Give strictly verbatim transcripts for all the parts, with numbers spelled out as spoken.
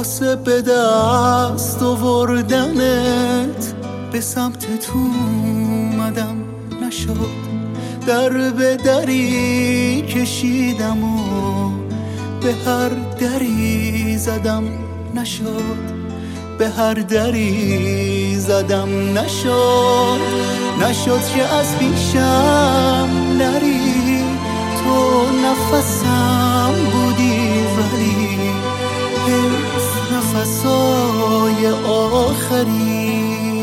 واسه به دست آوردنت به سمت تو اومدم نشد، در به دری کشیدم و به هر دری زدم نشد، به هر دری زدم نشد. نشد که از پیشم نری، تو نفسم بودی ولی حیف نفسای آخری.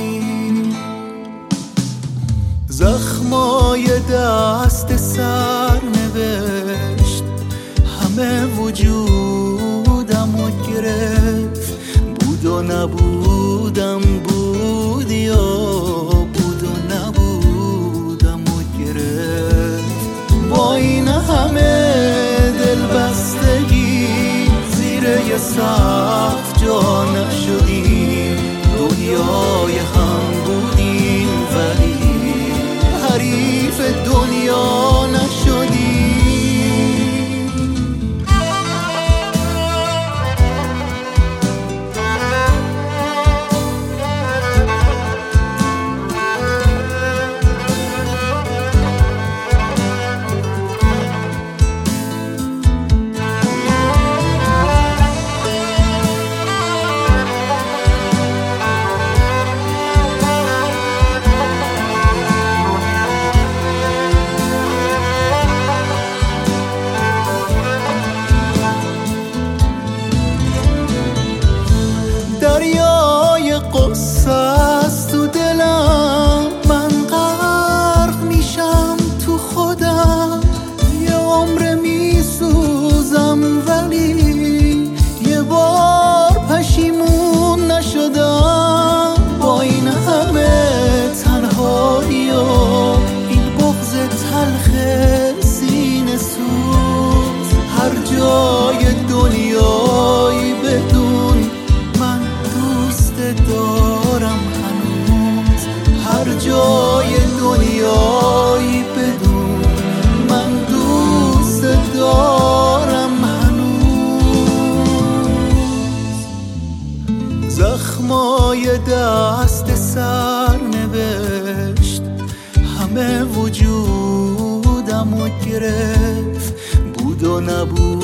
زخمای دست سر نوشت همه وجودم و گرفت، بود و نبودم بودی و بود و نبودم و گرفت. با این همه دل بستگی زیر یه سقف جا نشدیم، دنیای هم بودیم ولی حریف دنیا نشدیم. دریای قصه است تو دلم، من غرق میشم تو خودم، یه عمر میسوزم ولی یه بار پشیمون نشدم. با این همه تنهایی و این بغض تلخ سینه سوز، هر جای دنیایی بدون من دوست دارم هنوز، هر جای دنیایی بدون من دوست دارم هنوز. زخمای دست سر نوشت همه وجودم و گرفت، بود و نبود